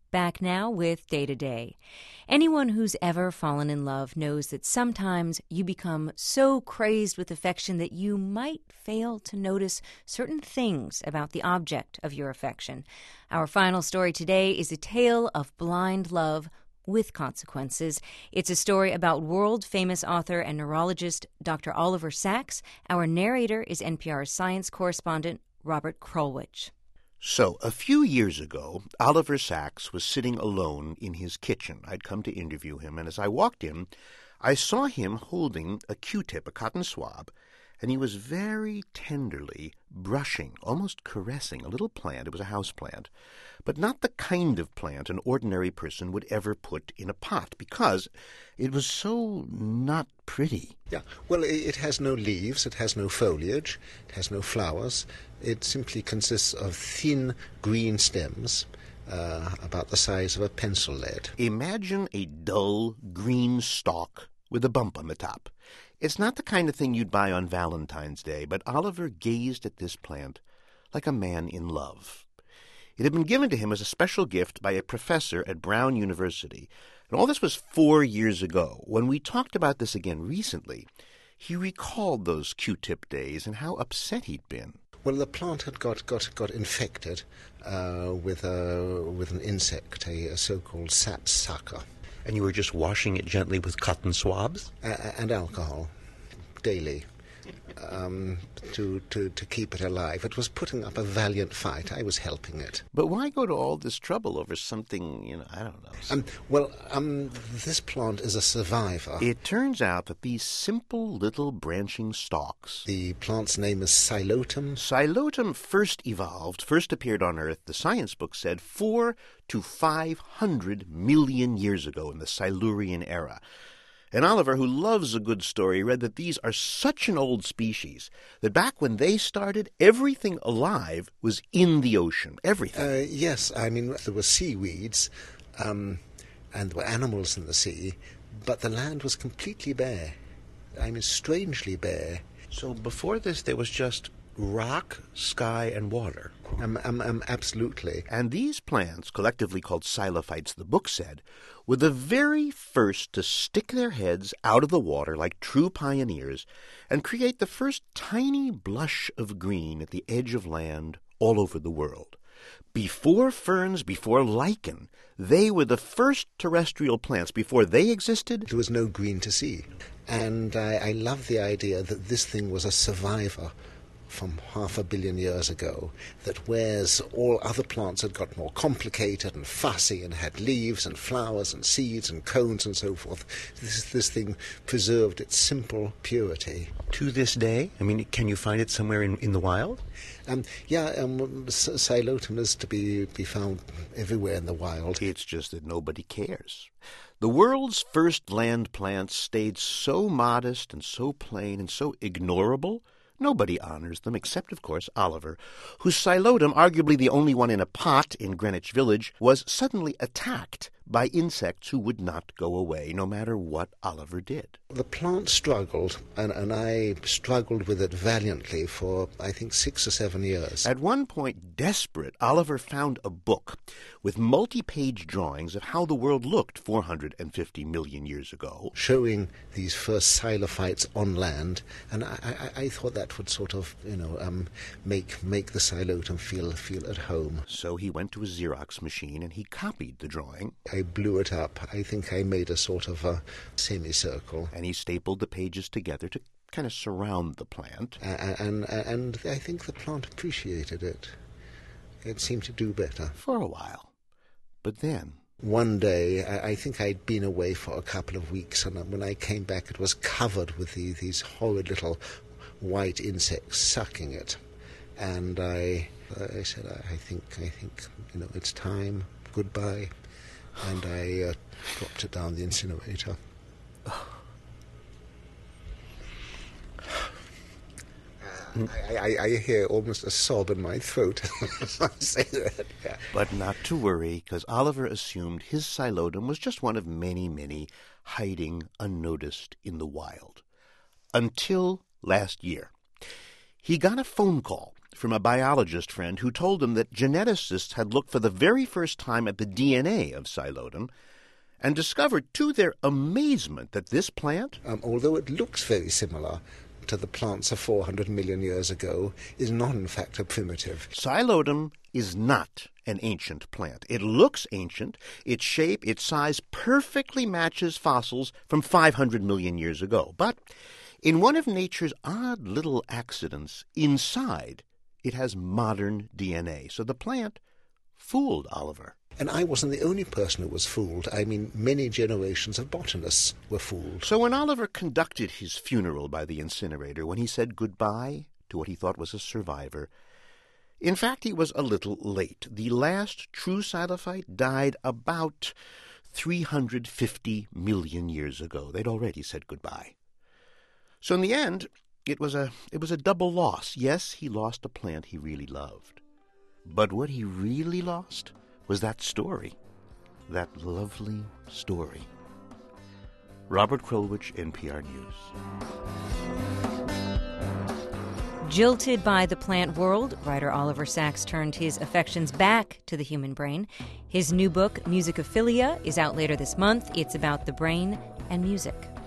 Back now with Day to Day. Anyone who's ever fallen in love knows that sometimes you become so crazed with affection that you might fail to notice certain things about the object of your affection. Our final story today is a tale of blind love with consequences. It's a story about world-famous author and neurologist Dr. Oliver Sacks. Our narrator is NPR's science correspondent Robert Krulwich. So, a few years ago, Oliver Sacks was sitting alone in his kitchen. I'd come to interview him, and as I walked in, I saw him holding a Q-tip, a cotton swab, and he was very tenderly brushing, almost caressing, a little plant. It was a house plant, but not the kind of plant an ordinary person would ever put in a pot, because it was so not pretty. Yeah, well, it has no leaves, it has no foliage, it has no flowers. It simply consists of thin green stems, about the size of a pencil lead. Imagine a dull green stalk with a bump on the top. It's not the kind of thing you'd buy on Valentine's Day, but Oliver gazed at this plant like a man in love. It had been given to him as a special gift by a professor at Brown University, and all this was 4 years ago. When we talked about this again recently, he recalled those Q-tip days and how upset he'd been. Well, the plant had got infected with an insect, a so-called sapsucker. And you were just washing it gently with cotton swabs? And alcohol, daily, to keep it alive. It was putting up a valiant fight. I was helping it. But why go to all this trouble over something, I don't know. This plant is a survivor. It turns out that these simple little branching stalks... The plant's name is Psilotum. Psilotum first appeared on Earth, the science book said, 4 to 500 million years ago in the Silurian era. And Oliver, who loves a good story, read that these are such an old species that back when they started, everything alive was in the ocean. Everything. Yes, I mean, there were seaweeds, and there were animals in the sea, but the land was completely bare. I mean, strangely bare. So before this, there was just rock, sky, and water. Absolutely. And these plants, collectively called xylophytes, the book said, were the very first to stick their heads out of the water like true pioneers and create the first tiny blush of green at the edge of land all over the world. Before ferns, before lichen, they were the first terrestrial plants. Before they existed, there was no green to see. And I love the idea that this thing was a survivor from 500 million years ago, that whereas all other plants had got more complicated and fussy and had leaves and flowers and seeds and cones and so forth, this thing preserved its simple purity. To this day? I mean, can you find it somewhere in the wild? Psilotum is to be found everywhere in the wild. It's just that nobody cares. The world's first land plants stayed so modest and so plain and so ignorable, nobody honors them, except, of course, Oliver, whose Psilotum, arguably the only one in a pot in Greenwich Village, was suddenly attacked by insects who would not go away, no matter what Oliver did. The plant struggled, and I struggled with it valiantly for, I think, 6 or 7 years. At one point, desperate, Oliver found a book with multi-page drawings of how the world looked 450 million years ago, showing these first xylophytes on land, and I thought that would sort of, make the Psilotum feel at home. So he went to a Xerox machine and he copied the drawing. I blew it up. I think I made a sort of a semicircle. And he stapled the pages together to kind of surround the plant. And I think the plant appreciated it. It seemed to do better. For a while. But then... One day, I think I'd been away for a couple of weeks, and when I came back it was covered with these horrid little white insects sucking it. And I said, I think, it's time. Goodbye. And I dropped it down the incinerator. I hear almost a sob in my throat as I say that. Yeah. But not to worry, because Oliver assumed his Psilotum was just one of many, many hiding unnoticed in the wild. Until last year. He got a phone call from a biologist friend who told him that geneticists had looked for the very first time at the DNA of Psilodon and discovered, to their amazement, that this plant, although it looks very similar to the plants of 400 million years ago, is not in fact a primitive. Psilodon is not an ancient plant. It looks ancient. Its shape, its size perfectly matches fossils from 500 million years ago. But in one of nature's odd little accidents, inside it has modern DNA. So the plant fooled Oliver. And I wasn't the only person who was fooled. I mean, many generations of botanists were fooled. So when Oliver conducted his funeral by the incinerator, when he said goodbye to what he thought was a survivor, in fact, he was a little late. The last true Psilophyte died about 350 million years ago. They'd already said goodbye. So in the end, it was a double loss. Yes, he lost a plant he really loved. But what he really lost was that story, that lovely story. Robert Krulwich, NPR News. Jilted by the plant world, writer Oliver Sacks turned his affections back to the human brain. His new book, Musicophilia, is out later this month. It's about the brain and music.